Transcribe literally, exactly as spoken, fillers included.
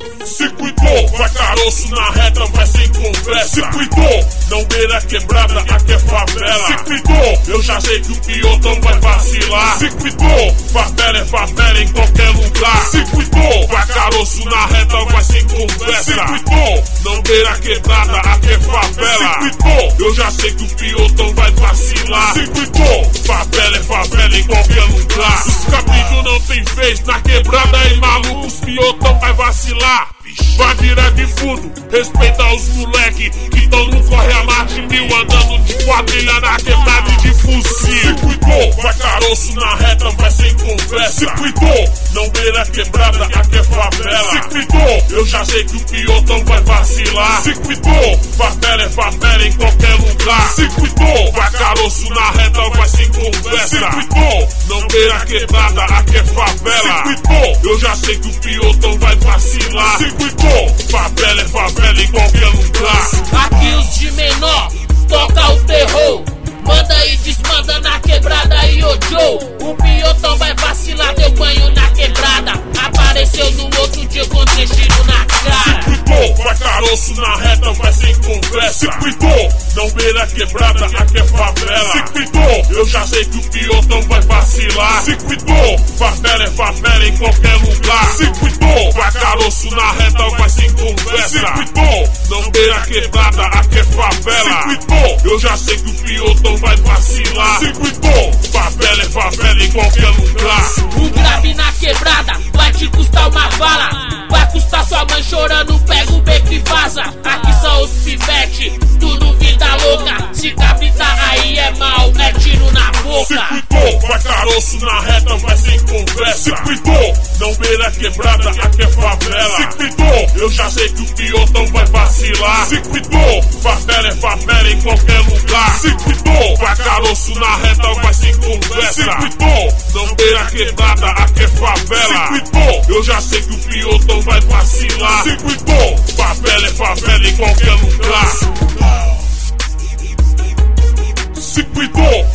Se cuidou, vai caroço na reta, vai sem conversa. Se cuidou, não beira quebrada, aqui é favela. Se cuidou, eu já sei que o piotão vai vacilar. Se cuidou, favela é favela em qualquer lugar. Se cuidou, vai caroço na reta, vai sem conversa. Se cuidou, não beira quebrada, aqui é favela. Se cuidou, eu já sei que o piotão vai vacilar. Se cuidou, favela é favela em qualquer lugar. Os caprichos não tem vez na quebrada e maluco, os piotão vai vacilar. Vai virar de fundo, respeita os moleque que tão no corre a mate mil, andando de quadrilha na quebrada e de fuzil. Se cuidou, vai caroço na reta, vai sem conversa. Se cuidou, não beira quebrada, aqui é favela. Se cuidou, eu já sei que o piotão vai vacilar. Se cuidou, favela é favela em qualquer lugar. Se cuidou, vai caroço na reta, vai sem conversa. Se cuidou, não beira quebrada, aqui é favela. Se cuidou, eu já sei que o piotão vai vacilar. Se cuidou, favela é favela em qualquer lugar. Aqui os de menor, toca o terror. Manda e desmanda na quebrada e ô Joe. O piotão vai vacilar, deu banho na quebrada. Apareceu no outro dia com tiro na cara. Se cuidou, vai caroço na reta, vai sem conversa. Se cuidou, não beira quebrada, aqui é favela. Se cuidou, eu já sei que o piotão vai vacilar. Se cuidou, favela é favela em qualquer lugar. Se cuidou, vai caroço na reta, vai sem conversa. Se cuidou, não beira quebrada, aqui é favela. Se cuidou, eu já sei que o piotão vai vacilar. Se cuidou, favela é favela em qualquer lugar. O grave na quebrada vai te custar uma bala. Vai custar sua mãe chorando, pega o beco e vaza. Aqui são os pivete, tudo vida louca. Se capitar aí é mal, é tiro na boca. Se cuidou, vai caroço na reta, vai sem conversa. Se cuidou, não beira quebrada, aqui é favela. Se cuidou, eu já sei que o piotão vai vacilar. Se cuidou, favela é favela em qualquer lugar. Se cuidou, vai caroço na reta, vai sem conversa. Se cuidou, não beira quebrada, aqui é favela. Se cuidou, eu já sei que o piotão vai vacilar. Se cuidou, favela é favela em qualquer lugar. Se cuidou,